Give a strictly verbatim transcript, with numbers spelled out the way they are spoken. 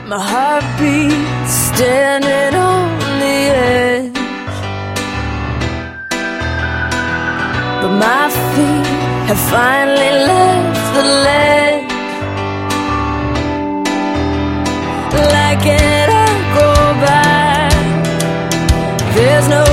My heartbeat standing on the edge, but my feet have finally left the ledge. Like an echo back, there's no